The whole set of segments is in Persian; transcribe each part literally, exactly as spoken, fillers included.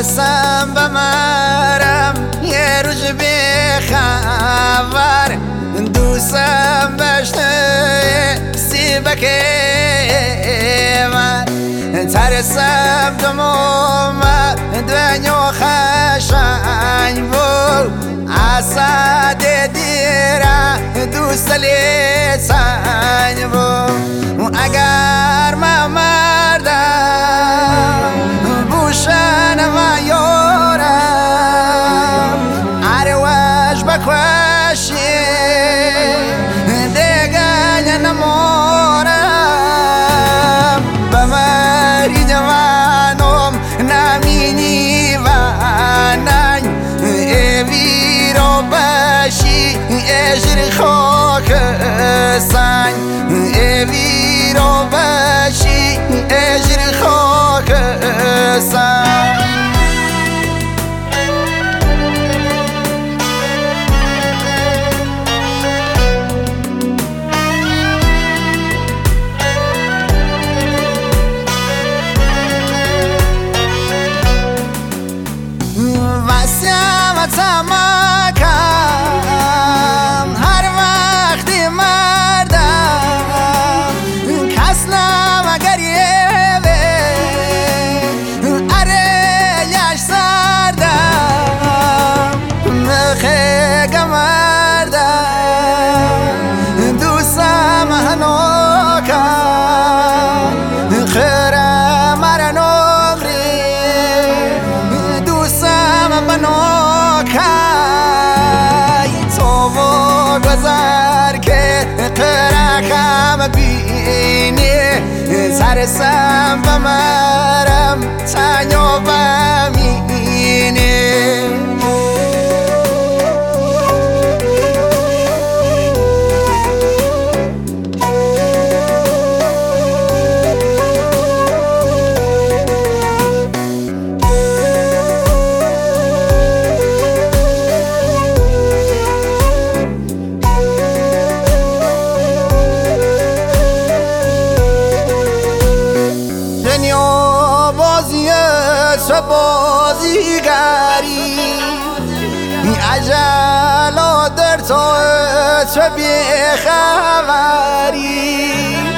ترسم بمرم یه روز بخبر دوستم بشته سیبک من ترسم دموم دنیا خشنگ بود اسد دیره دوست لیسنگ بود اگر من مردم بوشن و یارم عروش بکوشی دیگه نمارم بمری جوانم نمینی و ننگ ایوی رو بشی اجر خاک سنگ ایوی رو بشی اجر خاک سنگ تمکم هر وقتی مردم کسلم اگر یه اره یش سردم مخیگ مردم دوستم هنوکم خیرم مر نقری دوستم بنوکم گذر که قرقم بینی ترسم بمرم تنیا بمینی چه بازیگری عجل و در تو چه بیخبری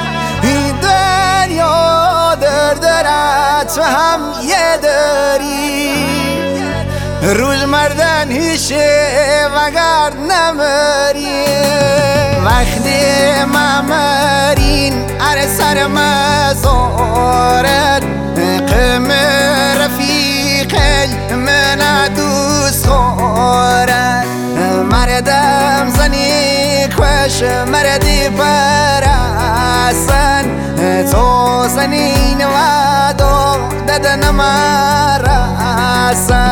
دریا در درت هم یه داری روز مردن هیشه وگر نمری وقتی ممرین ار سر مزارت قم رفیقی من دوست خورد مردم زنی کش مردی برسن تو زنین و دو ددن مرسن